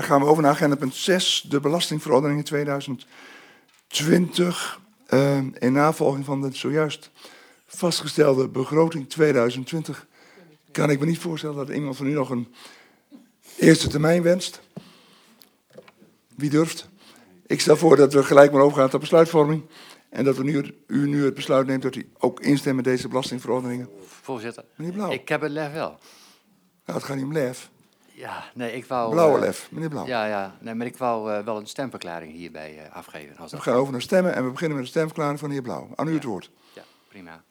gaan we over naar agenda punt 6, de belastingverordening in 2020. In navolging van de zojuist vastgestelde begroting 2020 kan ik me niet voorstellen dat iemand van u nog een eerste termijn wenst. Wie durft? Ik stel voor dat we gelijk maar overgaan tot besluitvorming. En dat u nu het besluit neemt dat u ook instemt met deze belastingverordeningen. Voorzitter, Meneer Blauw. ik heb het lef wel. Nou, het gaat niet om lef. Ja, nee, ik wou... Blauwe lef, meneer Blauw. Ja, nee, maar ik wou wel een stemverklaring hierbij afgeven. Als We dat gaan over naar stemmen en we beginnen met de stemverklaring van de heer Blauw. Aan u het woord. Ja, prima.